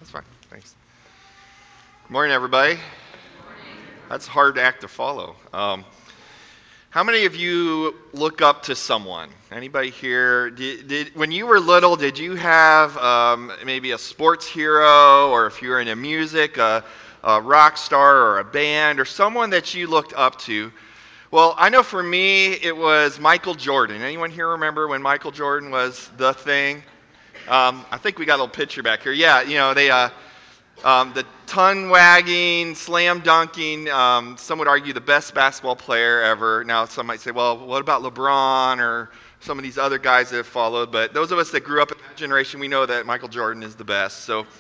That's fine. Thanks. Good morning, everybody. That's a hard act to follow. How many of you look up to someone? Anybody here? When you were little, did you have maybe a sports hero, or if you were into music, a rock star or a band, or someone that you looked up to? Well, I know for me, it was Michael Jordan. Anyone here remember when Michael Jordan was the thing? I think we got a little picture back here. Yeah, the tongue wagging, slam dunking, some would argue the best basketball player ever. Now, some might say, well, what about LeBron or some of these other guys that have followed? But those of us that grew up in that generation, we know that Michael Jordan is the best.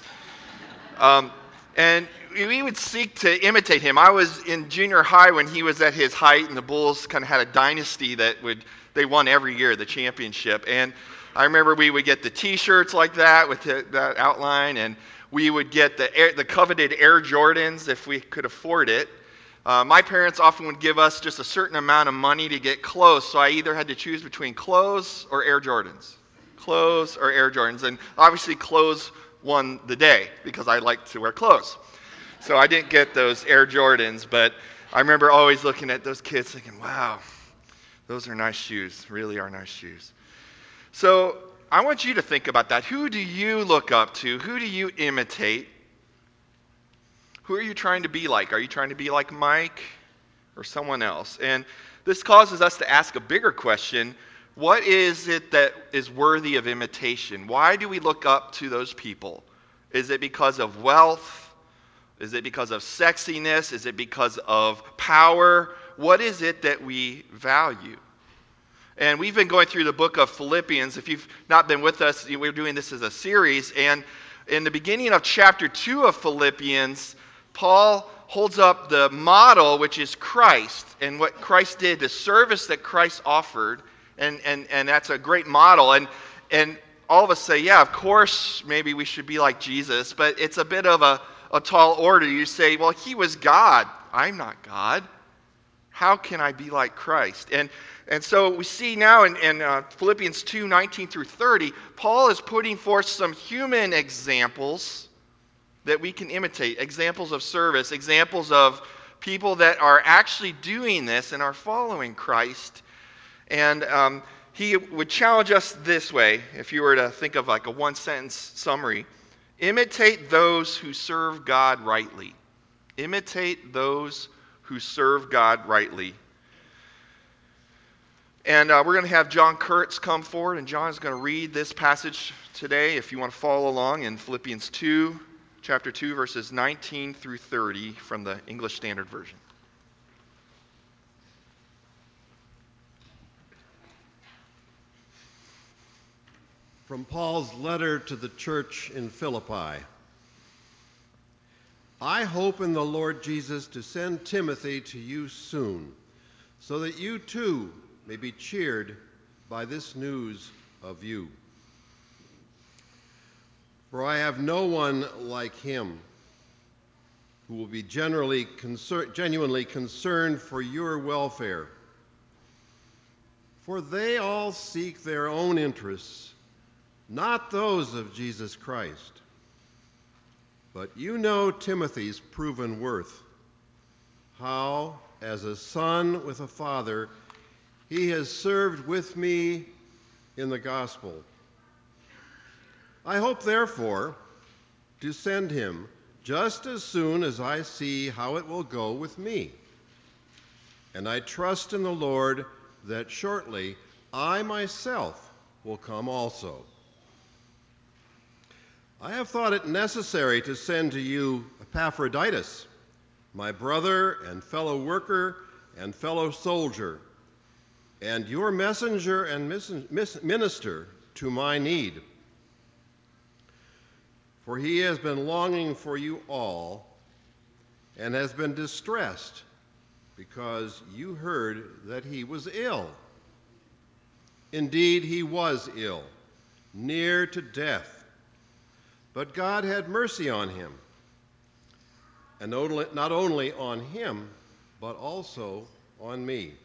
Um, and we would seek to imitate him. I was in junior high when he was at his height, and the Bulls kind of had a dynasty they won every year, the championship. And I remember we would get the T-shirts like that with that outline, and we would get the coveted Air Jordans if we could afford it. My parents often would give us just a certain amount of money to get clothes, so I either had to choose between clothes or Air Jordans. Clothes or Air Jordans. And obviously, clothes won the day because I like to wear clothes. So I didn't get those Air Jordans, but I remember always looking at those kids thinking, wow, those are nice shoes, really are nice shoes. So I want you to think about that. Who do you look up to? Who do you imitate? Who are you trying to be like? Are you trying to be like Mike or someone else? And this causes us to ask a bigger question. What is it that is worthy of imitation? Why do we look up to those people? Is it because of wealth? Is it because of sexiness? Is it because of power? What is it that we value? And we've been going through the book of Philippians. If you've not been with us, we're doing this as a series. And in the beginning of chapter 2 of Philippians, Paul holds up the model, which is Christ, and what Christ did, the service that Christ offered. And that's a great model. And all of us say, yeah, of course, maybe we should be like Jesus. But it's a bit of a tall order. You say, well, he was God. I'm not God. How can I be like Christ? And so we see now in Philippians 2:19 through 30, Paul is putting forth some human examples that we can imitate, examples of service, examples of people that are actually doing this and are following Christ. And he would challenge us this way, if you were to think of like a one-sentence summary: imitate those who serve God rightly. Imitate those who serve God rightly. And we're going to have John Kurtz come forward, and John is going to read this passage today, if you want to follow along, in Philippians 2, chapter 2, verses 19 through 30 from the English Standard Version. From Paul's letter to the church in Philippi. I hope in the Lord Jesus to send Timothy to you soon, so that you too may be cheered by this news of you. For I have no one like him who will be genuinely concerned for your welfare. For they all seek their own interests, not those of Jesus Christ. But you know Timothy's proven worth, how, as a son with a father, he has served with me in the gospel. I hope, therefore, to send him just as soon as I see how it will go with me. And I trust in the Lord that shortly I myself will come also. I have thought it necessary to send to you Epaphroditus, my brother and fellow worker and fellow soldier, and your messenger and minister to my need. For he has been longing for you all and has been distressed because you heard that he was ill. Indeed, he was ill, near to death. But God had mercy on him, and not only on him, but also on me,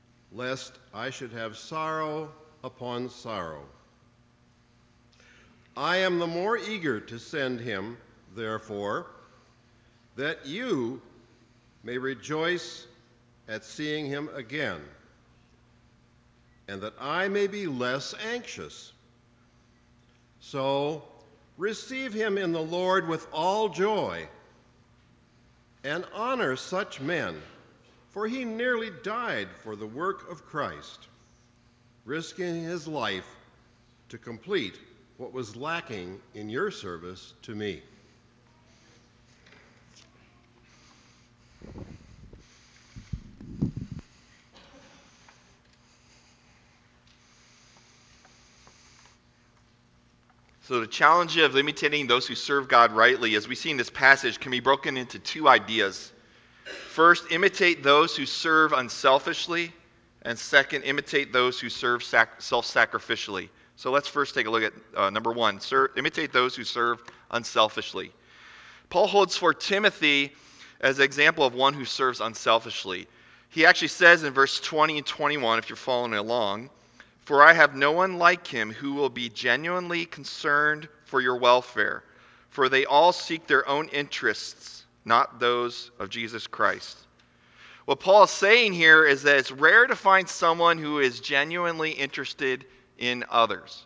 lest I should have sorrow upon sorrow. I am the more eager to send him, therefore, that you may rejoice at seeing him again, and that I may be less anxious. So receive him in the Lord with all joy, and honor such men, for he nearly died for the work of Christ, risking his life to complete what was lacking in your service to me. So the challenge of imitating those who serve God rightly, as we see in this passage, can be broken into two ideas. First, imitate those who serve unselfishly, and second, imitate those who serve self-sacrificially. So let's first take a look at number one, imitate those who serve unselfishly. Paul holds for Timothy as an example of one who serves unselfishly. He actually says in verse 20 and 21, if you're following along, "For I have no one like him who will be genuinely concerned for your welfare, for they all seek their own interests, not those of Jesus Christ." What Paul is saying here is that it's rare to find someone who is genuinely interested in others.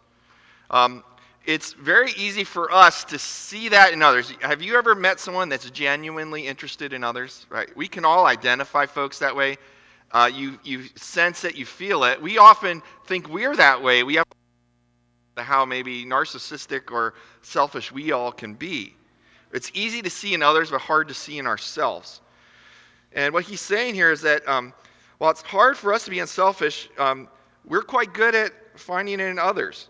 It's very easy for us to see that in others. Have you ever met someone that's genuinely interested in others? Right? We can all identify folks that way. You sense it, you feel it. We often think we're that way. We have how maybe narcissistic or selfish we all can be. It's easy to see in others, but hard to see in ourselves. And what he's saying here is that while it's hard for us to be unselfish, we're quite good at finding it in others.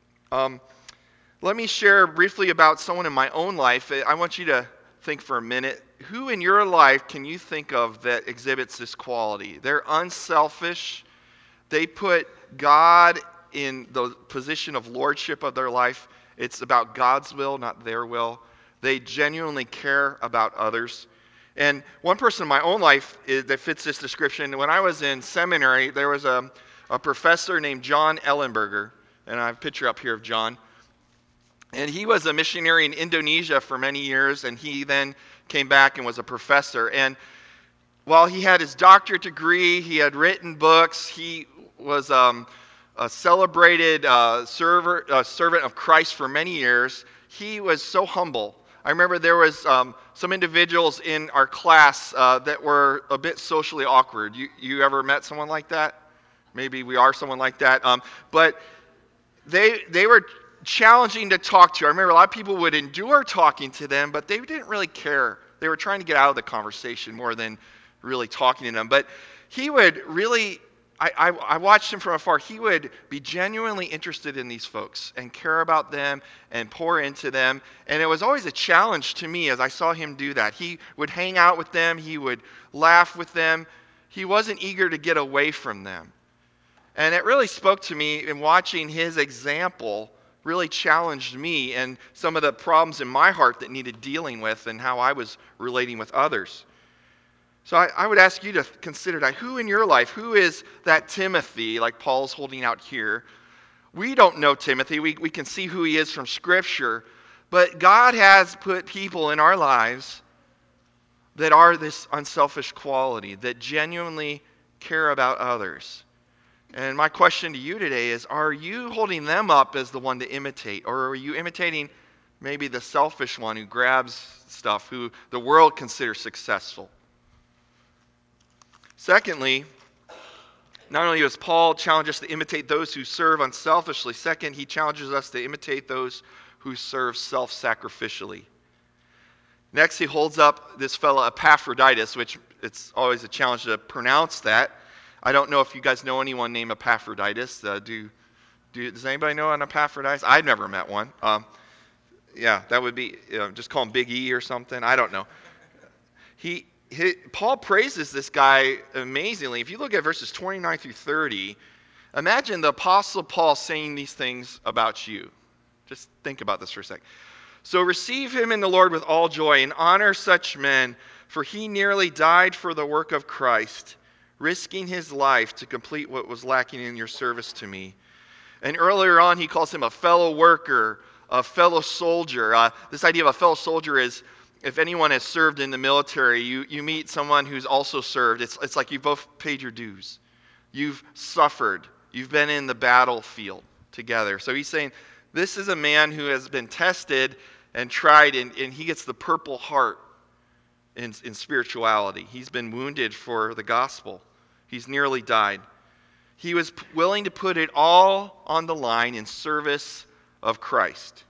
Let me share briefly about someone in my own life. I want you to think for a minute. Who in your life can you think of that exhibits this quality? They're unselfish. They put God in the position of lordship of their life. It's about God's will, not their will. They genuinely care about others. And one person in my own life that fits this description, when I was in seminary, there was a professor named John Ellenberger. And I have a picture up here of John. And he was a missionary in Indonesia for many years, and he then came back and was a professor. And while he had his doctorate degree, he had written books, he was a celebrated servant of Christ for many years. He was so humble. I remember there was some individuals in our class that were a bit socially awkward. You ever met someone like that? Maybe we are someone like that. But they were challenging to talk to. I remember a lot of people would endure talking to them, but they didn't really care. They were trying to get out of the conversation more than really talking to them. But he would really, I watched him from afar. He would be genuinely interested in these folks and care about them and pour into them. And it was always a challenge to me as I saw him do that. He would hang out with them. He would laugh with them. He wasn't eager to get away from them. And it really spoke to me in watching his example really challenged me and some of the problems in my heart that needed dealing with and how I was relating with others. So I would ask you to consider that. Who in your life, who is that Timothy, like Paul's holding out here? We don't know Timothy. We can see who he is from Scripture. But God has put people in our lives that are this unselfish quality, that genuinely care about others. And my question to you today is, are you holding them up as the one to imitate? Or are you imitating maybe the selfish one who grabs stuff, who the world considers successful? Secondly, not only does Paul challenge us to imitate those who serve unselfishly, second, he challenges us to imitate those who serve self-sacrificially. Next, he holds up this fellow Epaphroditus, which it's always a challenge to pronounce that. I don't know if you guys know anyone named Epaphroditus. Does anybody know an Epaphroditus? I've never met one. Yeah, that would be, just call him Big E or something. I don't know. Paul praises this guy amazingly. If you look at verses 29 through 30, imagine the Apostle Paul saying these things about you. Just think about this for a second. "So receive him in the Lord with all joy and honor such men, for he nearly died for the work of Christ, risking his life to complete what was lacking in your service to me." And earlier on, he calls him a fellow worker, a fellow soldier. This idea of a fellow soldier is, if anyone has served in the military, you meet someone who's also served. It's like you both paid your dues. You've suffered. You've been in the battlefield together. So he's saying, this is a man who has been tested and tried, and he gets the Purple Heart in spirituality. He's been wounded for the gospel. He's nearly died. He was willing to put it all on the line in service of Christ.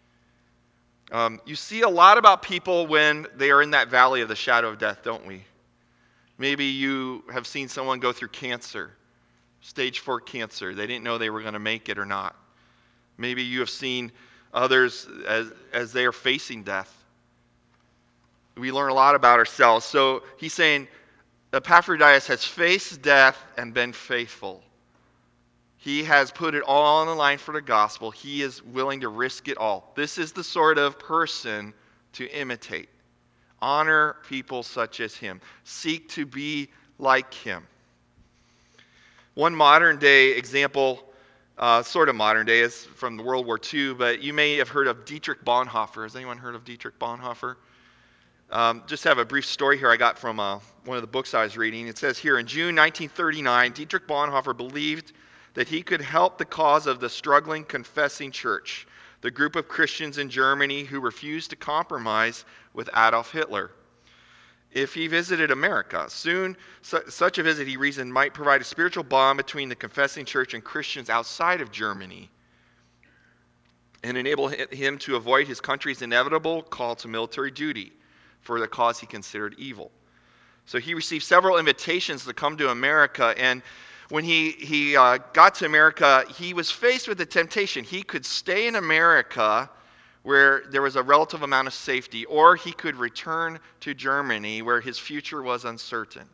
You see a lot about people when they are in that valley of the shadow of death, don't we? Maybe you have seen someone go through cancer, stage 4 cancer. They didn't know they were going to make it or not. Maybe you have seen others as they are facing death. We learn a lot about ourselves. So he's saying Epaphroditus has faced death and been faithful. He has put it all on the line for the gospel. He is willing to risk it all. This is the sort of person to imitate. Honor people such as him. Seek to be like him. One modern day example, sort of modern day, is from World War II, but you may have heard of Dietrich Bonhoeffer. Has anyone heard of Dietrich Bonhoeffer? Just have a brief story here I got from one of the books I was reading. It says here, in June 1939, Dietrich Bonhoeffer believed that he could help the cause of the struggling confessing church, the group of Christians in Germany who refused to compromise with Adolf Hitler, if he visited America. Soon, such a visit, he reasoned, might provide a spiritual bond between the confessing church and Christians outside of Germany and enable him to avoid his country's inevitable call to military duty for the cause he considered evil. So he received several invitations to come to America, and when he got to America, he was faced with the temptation. He could stay in America where there was a relative amount of safety, or he could return to Germany where his future was uncertain.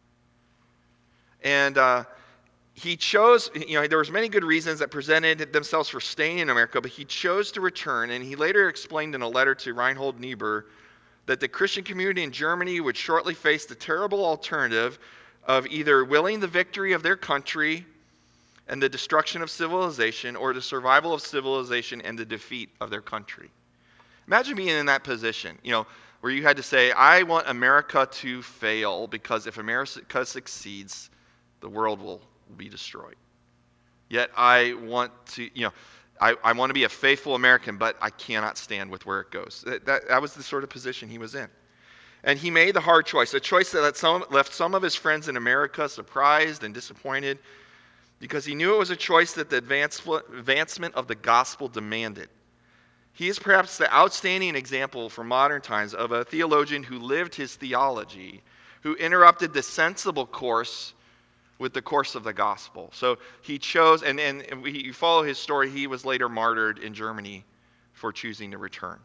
And he chose, there was many good reasons that presented themselves for staying in America, but he chose to return, and he later explained in a letter to Reinhold Niebuhr that the Christian community in Germany would shortly face the terrible alternative of either willing the victory of their country and the destruction of civilization, or the survival of civilization and the defeat of their country. Imagine being in that position, where you had to say, I want America to fail, because if America succeeds, the world will be destroyed. Yet I want to, I want to be a faithful American, but I cannot stand with where it goes. That was the sort of position he was in. And he made the hard choice, a choice that left some of his friends in America surprised and disappointed, because he knew it was a choice that the advancement of the gospel demanded. He is perhaps the outstanding example from modern times of a theologian who lived his theology, who interrupted the sensible course with the course of the gospel. So he chose, and you follow his story, he was later martyred in Germany for choosing to return.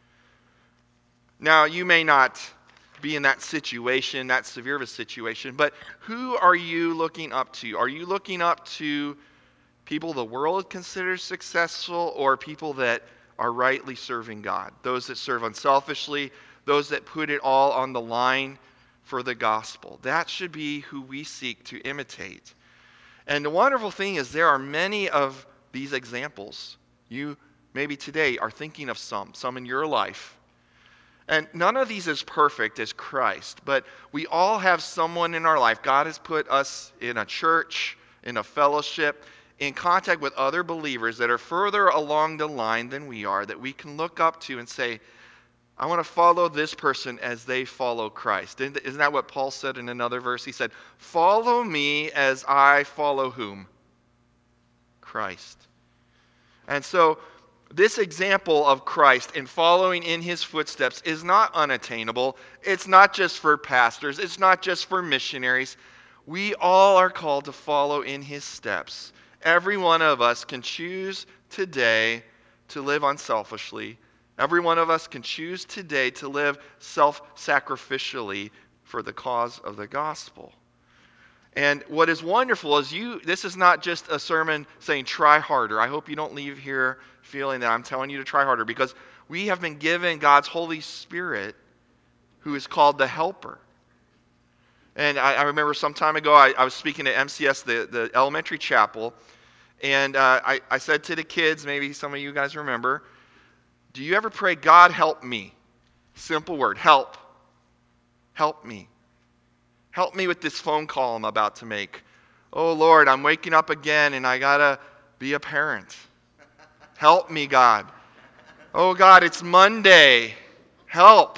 Now, you may not be in that situation, that severe of a situation, but who are you looking up to? Are you looking up to people the world considers successful, or people that are rightly serving God? Those that serve unselfishly, those that put it all on the line for the gospel. That should be who we seek to imitate. And the wonderful thing is, there are many of these examples. You maybe today are thinking of some in your life. And none of these is perfect as Christ, but we all have someone in our life. God has put us in a church, in a fellowship, in contact with other believers that are further along the line than we are, that we can look up to and say, I want to follow this person as they follow Christ. Isn't that what Paul said in another verse? He said, follow me as I follow whom? Christ. And so this example of Christ and following in his footsteps is not unattainable. It's not just for pastors. It's not just for missionaries. We all are called to follow in his steps. Every one of us can choose today to live unselfishly. Every one of us can choose today to live self-sacrificially for the cause of the gospel. And what is wonderful is this is not just a sermon saying try harder. I hope you don't leave here feeling that I'm telling you to try harder, because we have been given God's Holy Spirit, who is called the Helper. And I remember some time ago, I was speaking at MCS, the elementary chapel, and I said to the kids, maybe some of you guys remember, Do you ever pray, God, help me? Simple word, help. Help me. Help me with this phone call I'm about to make. Oh, Lord, I'm waking up again and I got to be a parent. Help me, God. Oh, God, it's Monday. Help.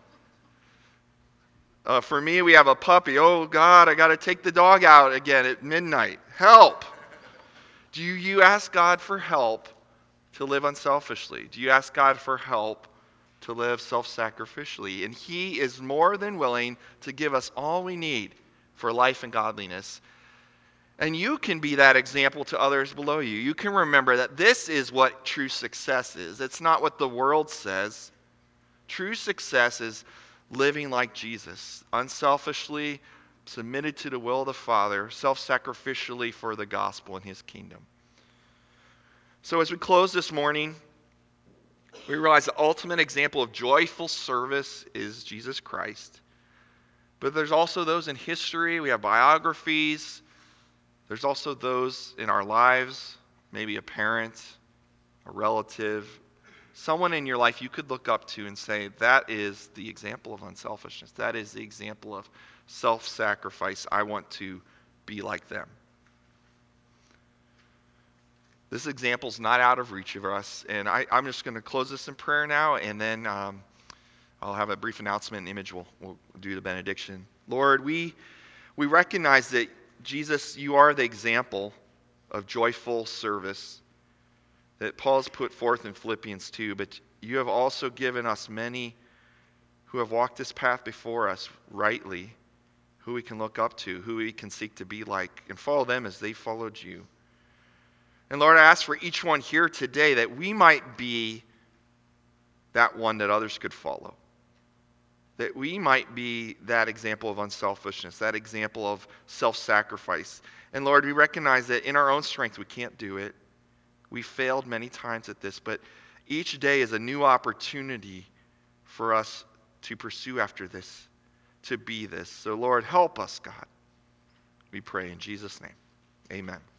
For me, we have a puppy. Oh, God, I got to take the dog out again at midnight. Help. Do you ask God for help to live unselfishly? Do you ask God for help to live self-sacrificially? And He is more than willing to give us all we need for life and godliness. And you can be that example to others below you. You can remember that this is what true success is. It's not what the world says. True success is living like Jesus, unselfishly, submitted to the will of the Father, self-sacrificially for the gospel and His kingdom. So as we close this morning, we realize the ultimate example of joyful service is Jesus Christ. But there's also those in history. We have biographies. There's also those in our lives, maybe a parent, a relative, someone in your life you could look up to and say, that is the example of unselfishness. That is the example of self-sacrifice. I want to be like them. This example is not out of reach of us. And I'm just going to close this in prayer now, and then I'll have a brief announcement, and Image will do the benediction. Lord, we recognize that, Jesus, you are the example of joyful service that Paul's put forth in Philippians 2, but you have also given us many who have walked this path before us rightly, who we can look up to, who we can seek to be like, and follow them as they followed you. And Lord, I ask for each one here today that we might be that one that others could follow. That we might be that example of unselfishness, that example of self-sacrifice. And Lord, we recognize that in our own strength we can't do it. We failed many times at this, but each day is a new opportunity for us to pursue after this, to be this. So Lord, help us, God. We pray in Jesus' name. Amen.